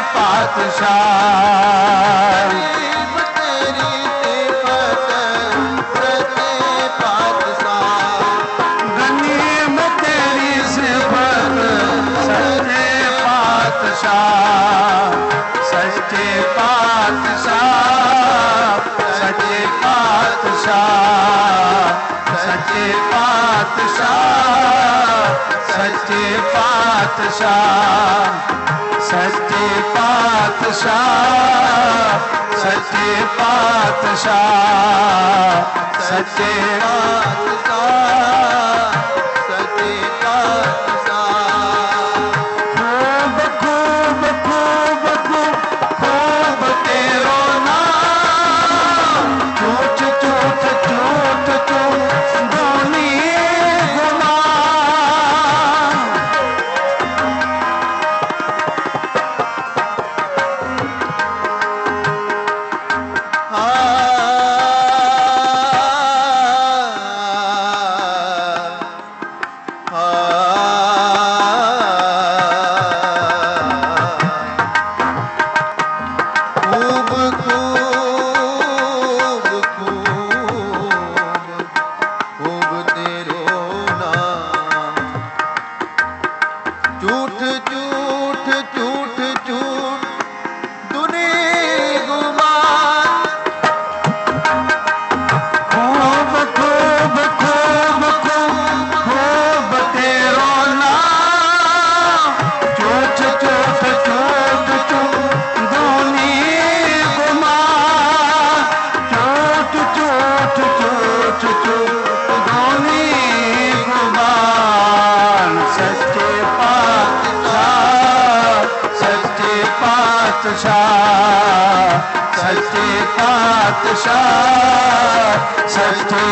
Speaker 2: पातशाह
Speaker 1: गरीब तेरी सिफत सच्चे पातशाह
Speaker 2: गनीम तेरी सिफत सच्चे पातशाह सच्चे पातशाह सच्चे पातशाह सच्चे पातशाह सच्चे पातशाह सच्चे पातशाह सच्चे पातशाह सच्चे
Speaker 1: पातशाह सच्चे पातशाह
Speaker 2: खूब खूब खूब खूब खूब तेरो नाम झूठ झूठ झूठ झूठ धोनी गुलाम
Speaker 1: खूब खूब खूब खूब तेरो नाम झूठ झूठ झूठ झूठ दुनी गुमान
Speaker 2: खूब खूब खूब खूब खूब तेरो नाम झूठ झूठ झूठ झूठ धोनी गुमान झूठ झूठ झूठ झूठ धोनी गुमान सच्चे पातशाह सच्चे पातशाह सच्चे पातशाह सच्चे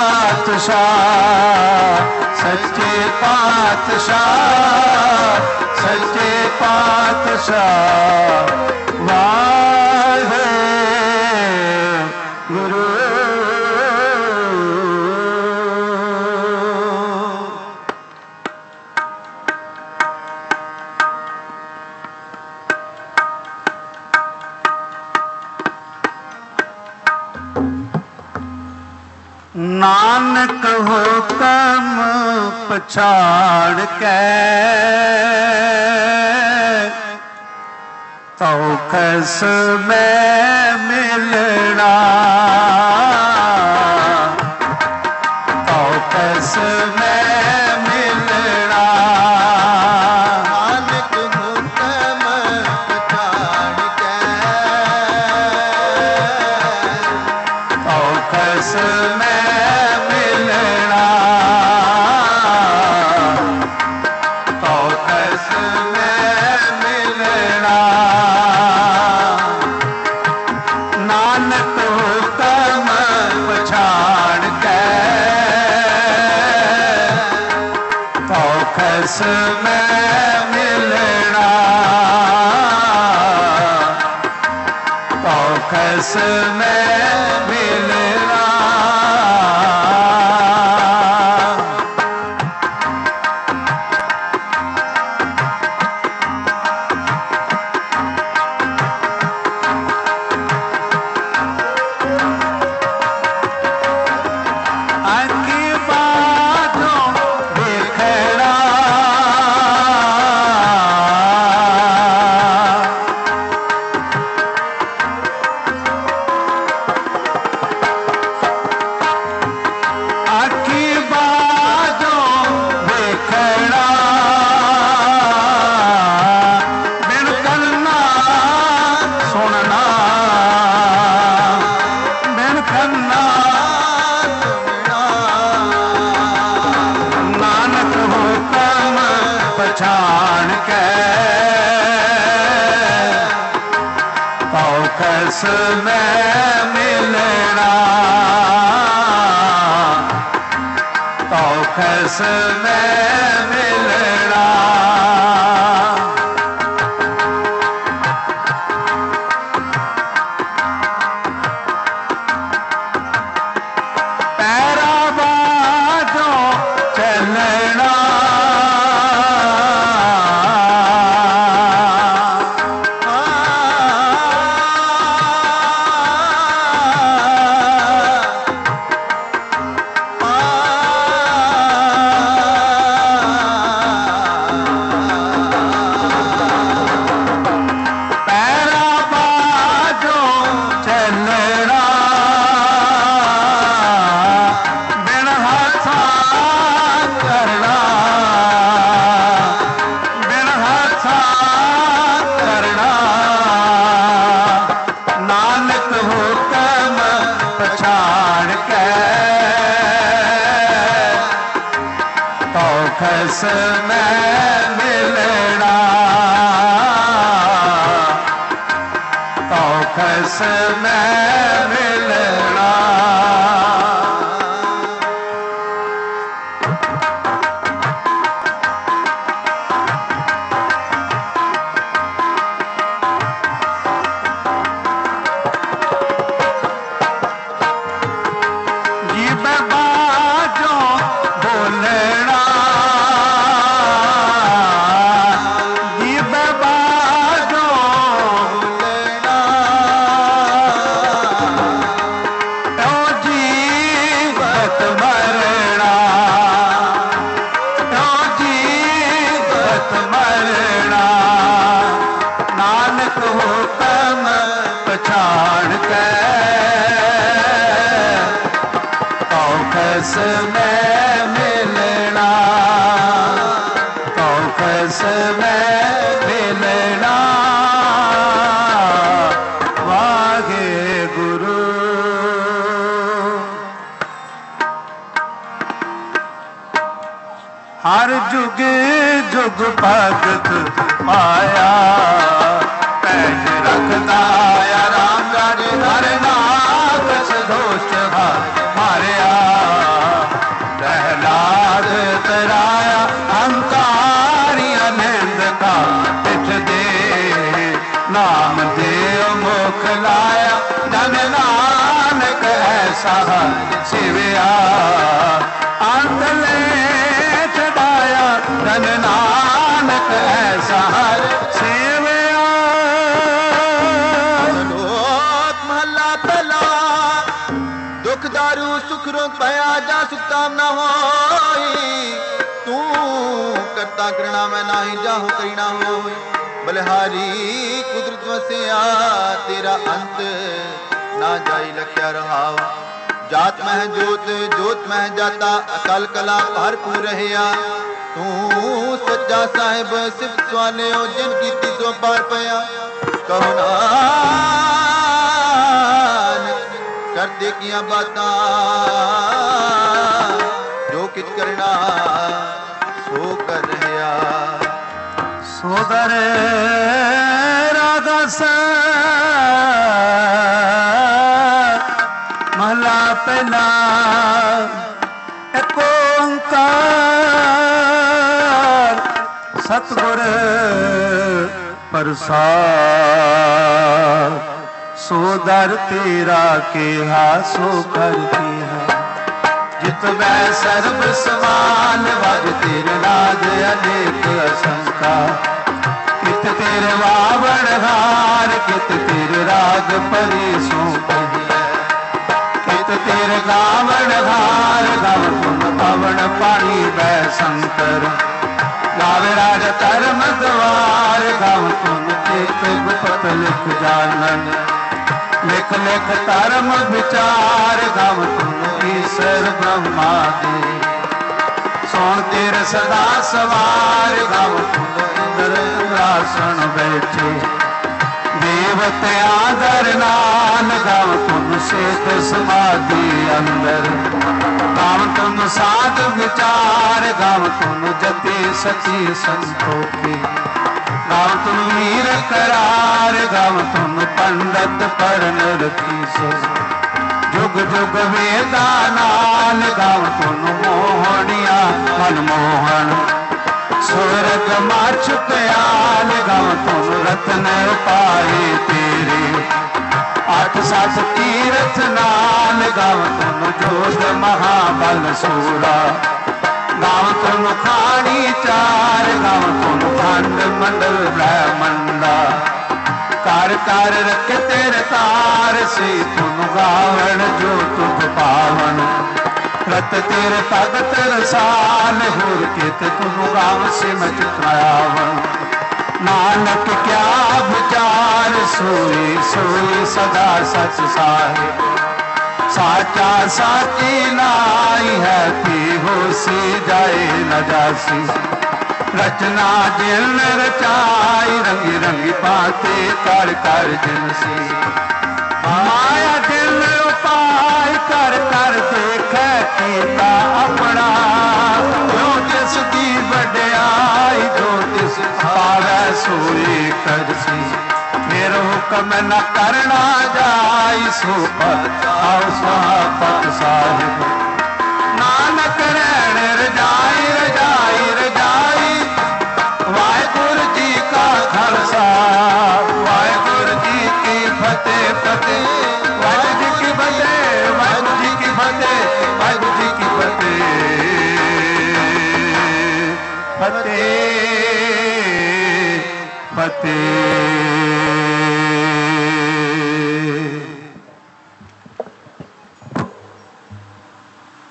Speaker 2: पातशाह सच्चे पातशाह सच्चे पातशाह वाहे गुरु ਨਾਨਕ ਹੁਕਮ ਪਛਾੜ ਕੇ ਤਉ ਖਸ ਮੈਂ ਮਿਲਣਾ ਤਉ ਖਸ ਮੈਂ ਮਿਲਣਾ
Speaker 1: ਨਾਨਕ ਹੁਕਮ ਪਛਾੜ ਕੇ
Speaker 2: ਤਉ ਖਸ ਮੈਂ ਮਿਲਣਾ ਤਉ ਖਸ ਮੈਂ ਮਿਲਣਾ ਨਾਨਕ ਹੁਕਮ ਪਛਾੜ ਕੇ ਤਉ ਖਸ ਮੈਂ ਮਿਲਣਾ ਤਉ ਖਸ ਮੈਂ ਮਿਲਣਾ ਅੱਖੀ ਬਾਝੋਂ ਦੇਖਣਾ ਅੱਖੀ ਬਾਝੋਂ ਦੇਖਣਾ ਬਿਨ ਕੰਨਾਂ ਸੁਣਨਾ ਬਿਨ ਕੰਨਾਂ ਨਾਨਕ ਹੁਕਮ ਪਛਾਣ ਕੇ ਤਉ ਖਸ ਮੈਂ ਮਿਲਣਾ ਤਉ ਖਸ ਮੈਂ ਮਿਲਣਾ ਪੈਰਾਂ ਬਾਝੋਂ ਚੱਲਣਾ ਪੈਰਾਂ ਬਾਝੋਂ ਚੱਲਣਾ ਬਿਨ ਹੱਥਾਂ ਕਰਨਾ ਬਿਨ ਹੱਥਾਂ ਕਰਨਾ ਨਾਨਕ ਹੁਕਮ ਪਛਾੜ ਕੇ ਤਉ ਖਸ ਮੈਂ ਮਿਲਣਾ ਤਉ ਖਸ ਮੈਂ ਮਿਲਣਾ ਜੀਭ ਬਾਝੋਂ ਬੋਲਣਾ ਜੀਭ ਬਾਝੋਂ ਓ ਜੀਵਤ ਮਰਣਾ ਓ ਜੀਵਤ ਮਰਣਾ ਨਾਨਕ ਹੁਕਮ ਪਛਾੜ ਕੇ ਤਉ ਖਸ ਮੈਂ ਮਿਲਣਾ ਤਉ ਖਸ ਮੈਂ ਮਿਲਣਾ ਵਾਹਿਗੁਰੂ ਹਰ ਜੁਗ ਜੁਗ ਭਗਤ ਪਾਇਆ ਪੈਜ ਰੱਖਦਾ ਆ ਰਾਮ ਗਾੜੀ ਹਰ ਨਾਮ ਸਦੋਸ਼ ਮਾਰਿਆ ਪ੍ਰਹਿਲਾਦ ਤਰਾਇਆ ਹੰਕਾਰੀ ਅਨੰਦ ਕਾ ਪਿਛ ਦੇ ਨਾਮ ਦੇ ਮੁਖ ਲਾਇਆ ਧਨ ਨਾਨਕ ਐਸਾ ਸਿਵਿਆ ਅੰਤ ਲੈ ਛਡਾਇਆ ਧਨ ਨਾਨਕ ਐਸਾ ਸਿਵਿਆ
Speaker 1: ਲੋਕ ਮਹੱਲਾ ਪਹਿਲਾ ਦੁਖ ਦਾਰੂ ਸੁਖ रोग पाया जा सुखताम न होई। तू करता करना मैं नाही जाहु करी ना होई। बलिहारी कुदरत वसिया तेरा अंत ना जाई लख्या रहाव। जात मह जोत जोत मह जाता अकल कला भरपूर रहया। तू सच्चा साहिब सिफत वाले हो जिन कीती सो पार पया। कहो नानक करते किया बातां जो कित करना सो कर रहया।
Speaker 2: सोदर राधा सा महला पहला एक ओंकार सतगुर प्रसाद। सोदर तेरा केहा सो कर किया। जित वै सर्ब समान वज तेरे राज अनेक असंका। कित तेरे वावण हार कित तेरे राग परी सो कहिए। कित तेरे गावण हार गाव तुम पवन पानी बै शंकर। गावे राज धर्म द्वार गाव तुम एक गुप्त लिख जानन। लिख लिख धर्म विचार गाव तुम ईश्वर ब्रह्मा दे। सोन तेरे सदा सवार गाव तुम इंद्र इंद्रासन बैठे। देवते आदर नान गाव तुम शेत समाधि अंदर। गाव तुम साध विचार गाव तुम जति सती संतोखी। गाव तुम वीर करार गाव तुम पंडित पढ़न रखी से। जुग जुग वेदा नाल गाव तुम मोहनिया मनमोहन। स्वर्ग माछ प्याल गाव तुम रत्न पाए तेरे। आठ सात तीरथ नाल गाव तुम जोध महाबल सूरा। गाव तुम खानी चार गाव तुम खंड मंडल ब्रह्मंडा। कर कर रख तेरे तार से तुम गावण जो तुम पावन। रत तेरे भगत रसाल होर कित तुम गाव से मच आवन। नानक क्या विचार सोई सोई सदा सच साहिब। साचा साची लाई है कि होसी जाए न जासी। रचना जिन रचाई रंगी रंगी पाते कर कर जिनसी। माया दिल उपाय कर कर देखे कीता अपना। जो तिस की वड्याई जो तिस पावै सोई करसी। फिर हुक्म न करना जाई सो पद आओ स्वापत साहिब। नानक रैण रजाई रजाई रजाई। वाहिगुरु जी का खालसा वाहिगुरु जी की फतेह फतेह। वाहिगुरु जी की फतेह वाहिगुरु जी की फतेह वाहिगुरु जी की फतेह फतेह फतेह।